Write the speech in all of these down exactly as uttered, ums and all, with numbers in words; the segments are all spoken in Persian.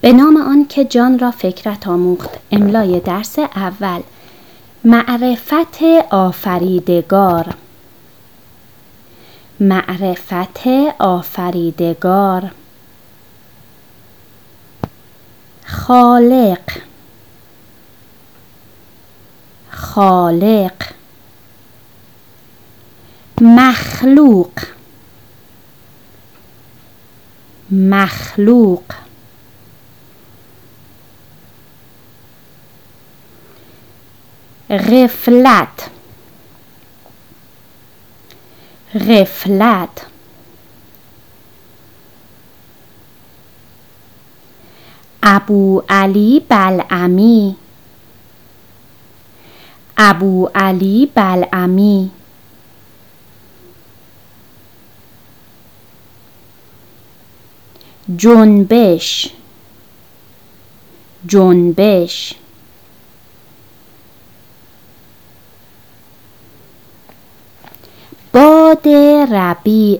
به نام آن که جان را فکرت آموخت. املای درس اول. معرفت آفریدگار. معرفت آفریدگار. خالق. خالق. مخلوق. مخلوق. غفلت. غفلت. ابوعلی بلعمی. ابوعلی بلعمی. جنبش. جنبش. باد ربیع.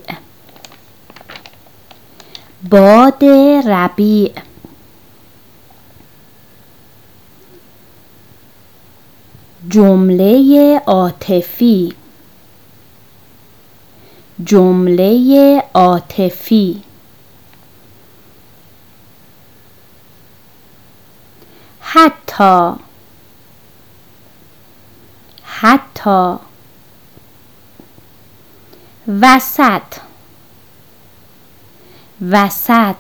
باد ربیع. جمله عاطفی. جمله عاطفی. حتی. حتی. وسط. وسط.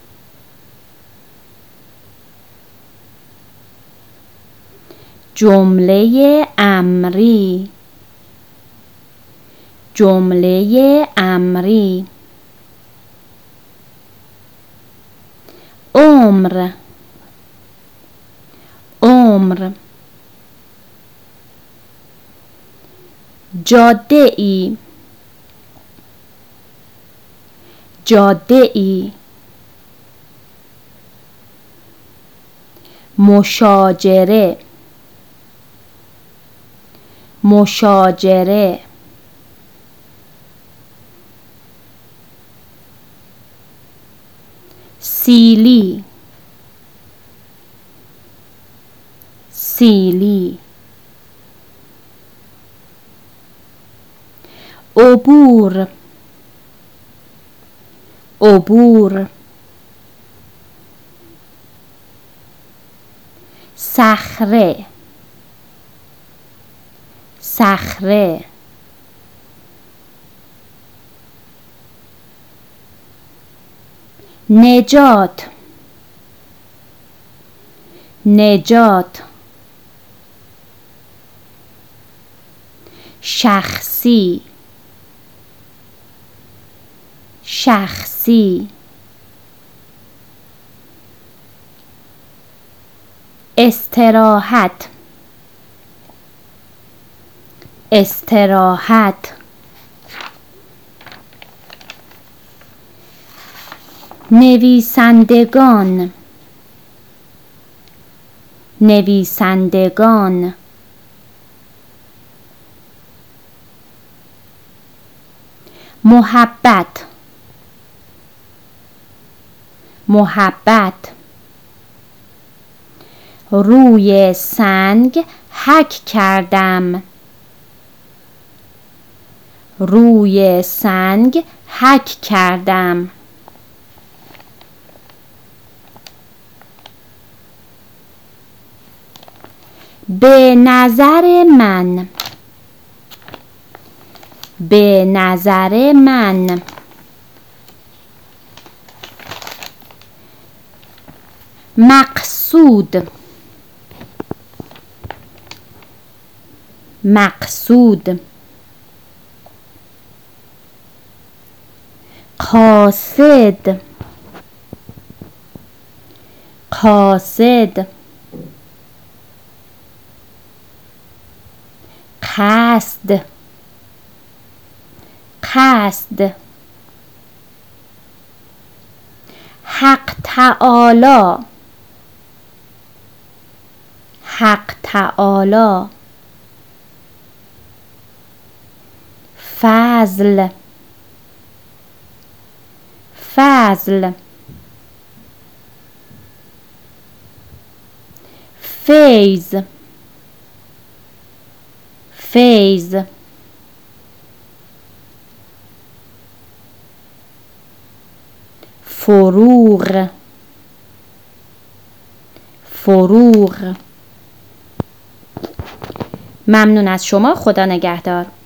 جمله امری. جمله امری. عمر. عمر. جاده ای. جاده ای. مشاجره. مشاجره. سیلی. سیلی. عبور. عبور. صخره. صخره. نجات. نجات. شخصی. شخصی. استراحت. استراحت. نویسندگان. نویسندگان. محبت. محبت. روی سنگ حک کردم. روی سنگ حک کردم. به نظر من. به نظر من. مقصود. مقصود. قاصد. قاصد. قصد. قصد. حق تعالی. حق تعالی. فضل. فضل. فیض فیض فروغ فروغ. ممنون از شما. خدا نگهدار.